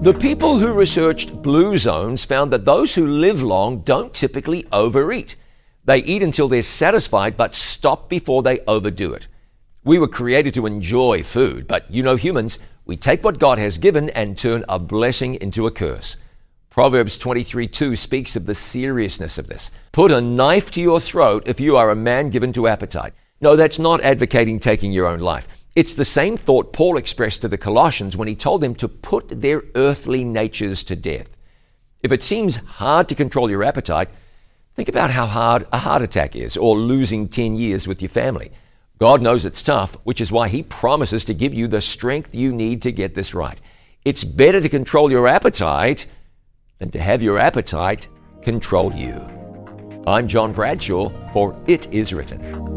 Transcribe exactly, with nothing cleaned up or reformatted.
The people who researched blue zones found that those who live long don't typically overeat. They eat until they're satisfied, but stop before they overdo it. We were created to enjoy food, but you know humans, we take what God has given and turn a blessing into a curse. Proverbs twenty-three two speaks of the seriousness of this. Put a knife to your throat if you are a man given to appetite. No, that's not advocating taking your own life. It's the same thought Paul expressed to the Colossians when he told them to put their earthly natures to death. If it seems hard to control your appetite, think about how hard a heart attack is, or losing ten years with your family. God knows it's tough, which is why he promises to give you the strength you need to get this right. It's better to control your appetite than to have your appetite control you. I'm John Bradshaw for It Is Written.